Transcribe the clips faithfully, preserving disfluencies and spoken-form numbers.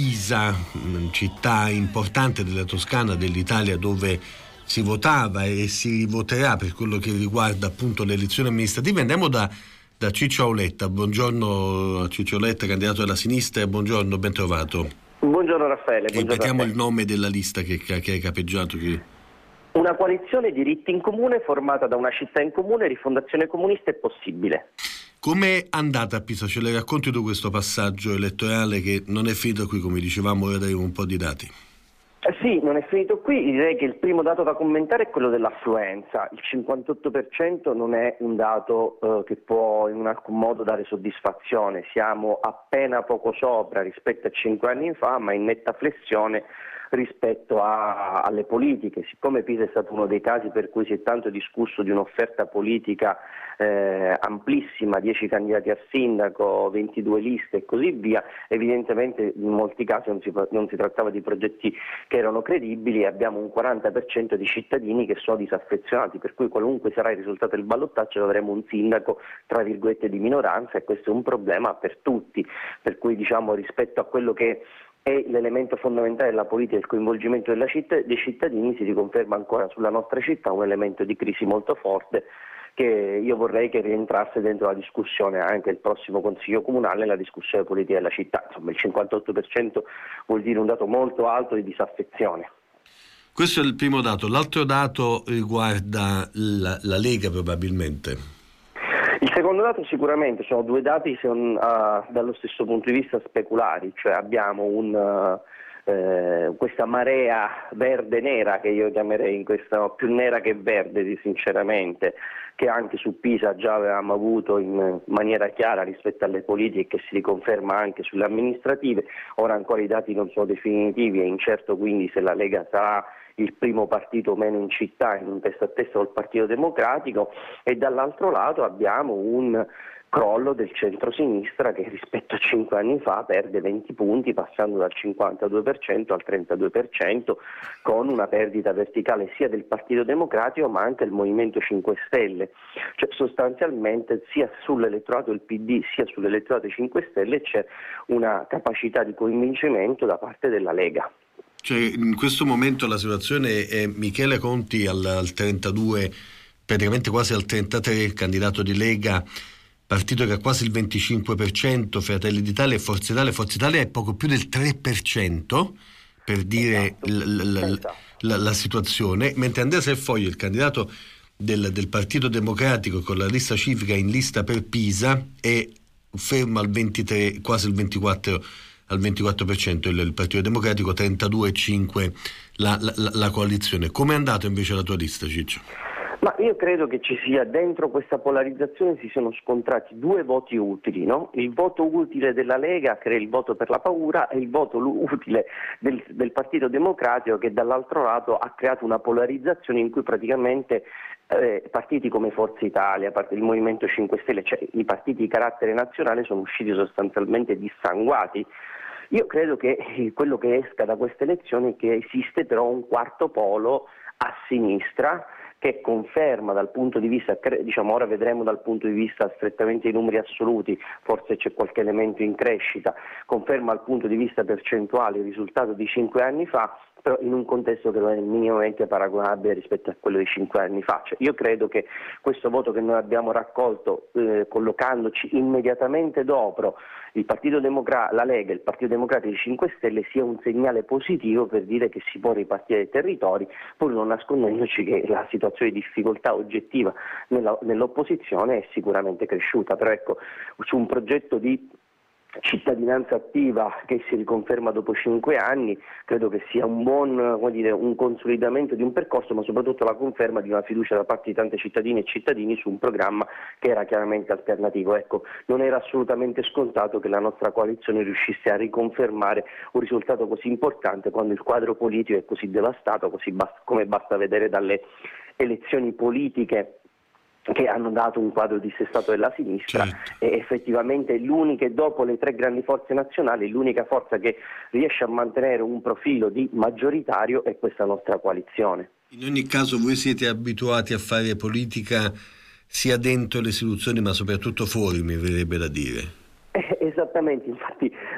Pisa, città importante della Toscana, dell'Italia, dove si votava e si voterà per quello che riguarda appunto le elezioni amministrative. Andiamo da, da Ciccio Auletta. Buongiorno a Ciccio Auletta, candidato della sinistra. Buongiorno, ben trovato. Buongiorno Raffaele. Buongiorno. Ripetiamo il nome della lista che, che hai capeggiato qui. Una coalizione diritti in comune formata da una città in comune, Rifondazione Comunista è possibile. Com'è andata a Pisa? Ce le racconti tu questo passaggio elettorale che non è finito qui, come dicevamo, ora daremo un po' di dati. Eh sì, non è finito qui. Direi che il primo dato da commentare è quello dell'affluenza. Il cinquantotto per cento non è un dato eh, che può in alcun modo dare soddisfazione. Siamo appena poco sopra rispetto a cinque anni fa, ma in netta flessione rispetto a, alle politiche. Siccome Pisa è stato uno dei casi per cui si è tanto discusso di un'offerta politica eh, amplissima, dieci candidati a sindaco, ventidue liste e così via, evidentemente in molti casi non si, non si trattava di progetti che erano credibili, e abbiamo un quaranta per cento di cittadini che sono disaffezionati, per cui qualunque sarà il risultato del ballottaggio avremo un sindaco tra virgolette di minoranza, e questo è un problema per tutti, per cui diciamo rispetto a quello che è l'elemento fondamentale della politica, il coinvolgimento della città, dei cittadini, si riconferma ancora sulla nostra città un elemento di crisi molto forte che io vorrei che rientrasse dentro la discussione anche il prossimo Consiglio Comunale, la discussione politica della città. Insomma, il cinquantotto per cento vuol dire un dato molto alto di disaffezione. Questo è il primo dato. L'altro dato riguarda la, la Lega probabilmente. Il secondo dato sicuramente sono due dati sono, uh, dallo stesso punto di vista speculari, cioè abbiamo un, uh, eh, questa marea verde-nera, che io chiamerei in questa, più nera che verde sinceramente, che anche su Pisa già avevamo avuto in maniera chiara rispetto alle politiche, che si riconferma anche sulle amministrative. Ora ancora i dati non sono definitivi, è incerto quindi se la Lega sarà il primo partito o meno in città, in un testa a testa col Partito Democratico, e dall'altro lato abbiamo un crollo del centro-sinistra che rispetto a cinque anni fa perde venti punti, passando dal cinquantadue per cento al trentadue per cento, con una perdita verticale sia del Partito Democratico ma anche del Movimento cinque Stelle. Cioè sostanzialmente sia sull'elettorato del P D sia sull'elettorato dei cinque Stelle c'è una capacità di convincimento da parte della Lega. Cioè, in questo momento la situazione è Michele Conti al, al trentadue, praticamente quasi al trentatré, candidato di Lega, partito che ha quasi il venticinque per cento, Fratelli d'Italia e Forza Italia. Forza Italia è poco più del tre per cento, per dire esatto. l- l- l- la, la situazione, mentre Andrea Serfoglio, il candidato del, del Partito Democratico con la lista civica in lista per Pisa, è fermo al ventitré, quasi il ventiquattro per cento. Al ventiquattro per cento il, il Partito Democratico, trentadue virgola cinque per cento la, la, la coalizione. Come è andata invece la tua lista, Ciccio? Ma io credo che ci sia dentro questa polarizzazione, si sono scontrati due voti utili, no? Il voto utile della Lega, che è il voto per la paura, e il voto utile del, del Partito Democratico, che dall'altro lato ha creato una polarizzazione in cui praticamente eh, partiti come Forza Italia, il Movimento cinque Stelle, cioè i partiti di carattere nazionale, sono usciti sostanzialmente dissanguati. Io credo che quello che esca da queste elezioni è che esiste però un quarto polo a sinistra che conferma dal punto di vista, diciamo ora vedremo dal punto di vista strettamente i numeri assoluti, forse c'è qualche elemento in crescita, conferma dal punto di vista percentuale il risultato di cinque anni fa, però in un contesto che non è minimamente paragonabile rispetto a quello di cinque anni fa. Cioè, io credo che questo voto che noi abbiamo raccolto eh, collocandoci immediatamente dopo il Partito Democratico, la Lega e il Partito Democratico e i cinque Stelle sia un segnale positivo per dire che si può ripartire dai territori, pur non nascondendoci che la situazione di difficoltà oggettiva nella, nell'opposizione è sicuramente cresciuta. Però ecco, su un progetto di cittadinanza attiva che si riconferma dopo cinque anni, credo che sia un buon, come dire, un consolidamento di un percorso, ma soprattutto la conferma di una fiducia da parte di tante cittadine e cittadini su un programma che era chiaramente alternativo. Ecco, non era assolutamente scontato che la nostra coalizione riuscisse a riconfermare un risultato così importante quando il quadro politico è così devastato, così basta, come basta vedere dalle elezioni politiche che hanno dato un quadro dissestato della sinistra. Certo. E effettivamente l'unica, dopo le tre grandi forze nazionali, l'unica forza che riesce a mantenere un profilo di maggioritario è questa nostra coalizione. In ogni caso voi siete abituati a fare politica sia dentro le istituzioni ma soprattutto fuori, mi verrebbe da dire. Eh, esattamente, infatti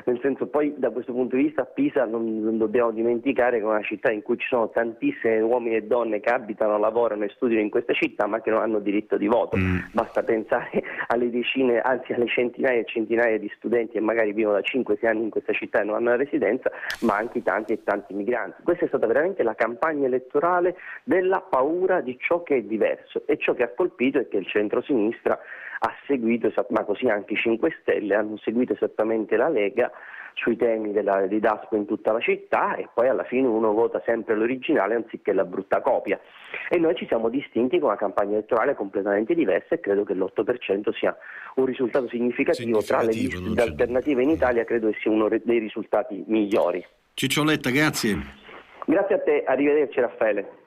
nel senso, poi da questo punto di vista Pisa non, non dobbiamo dimenticare che è una città in cui ci sono tantissimi uomini e donne che abitano, lavorano e studiano in questa città ma che non hanno diritto di voto. Mm. Basta pensare alle decine, anzi alle centinaia e centinaia di studenti che magari vivono da cinque sei anni in questa città e non hanno la residenza, ma anche tanti e tanti migranti. Questa è stata veramente la campagna elettorale della paura di ciò che è diverso, e ciò che ha colpito è che il centro-sinistra ha seguito, ma così anche i cinque Stelle hanno seguito esattamente la Lega sui temi della, di Daspo in tutta la città, e poi alla fine uno vota sempre l'originale anziché la brutta copia. E noi ci siamo distinti con una campagna elettorale completamente diversa, e credo che l'otto per cento sia un risultato significativo, significativo tra le liste alternative in Italia, credo che sia uno dei risultati migliori. Ciccio Letta, grazie. Grazie a te, arrivederci Raffaele.